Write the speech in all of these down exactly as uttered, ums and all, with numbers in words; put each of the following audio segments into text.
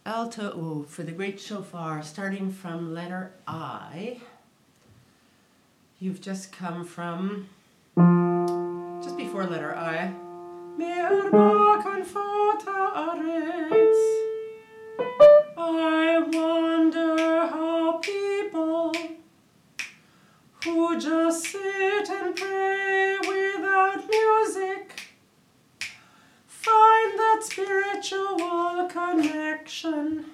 Alto O for the great shofar, starting from letter I. You've just come from, just before letter I. I wonder how people who just sit and pray without music find that spiritual connection.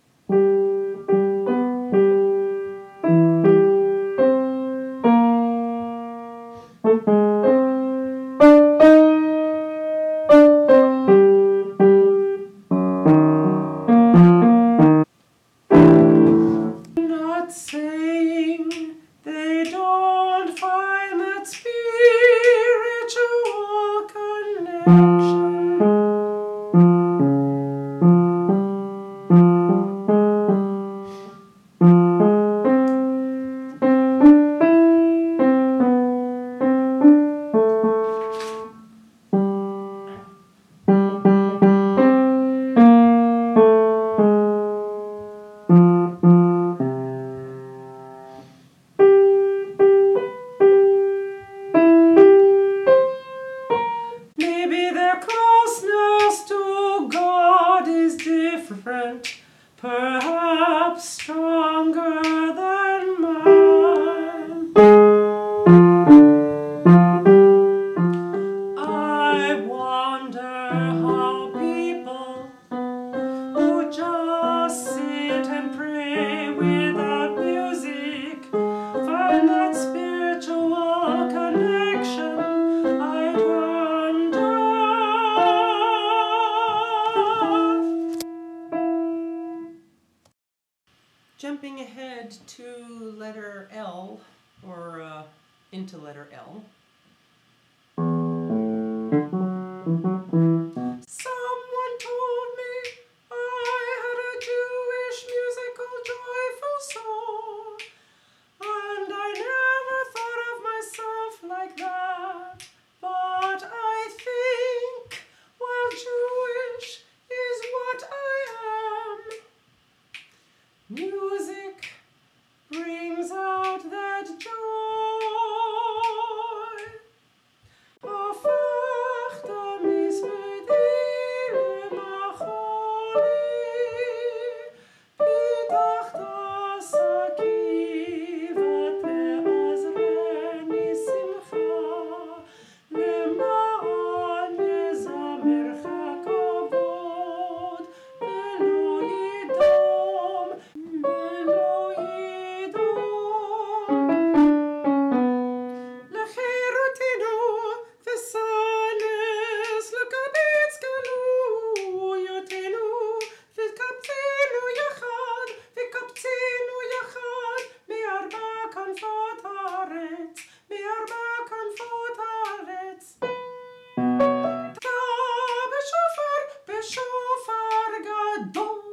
Not saying they don't find that spiritual connection. Maybe their closeness to God is different, perhaps stronger than mine. I wonder how people who just sit and pray without music find that spiritual connection. I wonder. Jumping ahead to letter L, or uh, into letter L. Someone told me I had a Jewish musical joyful soul, and I never thought of myself like that. But I think, well, Jewish is what I am. Music brings out that joy. Beshofar gadol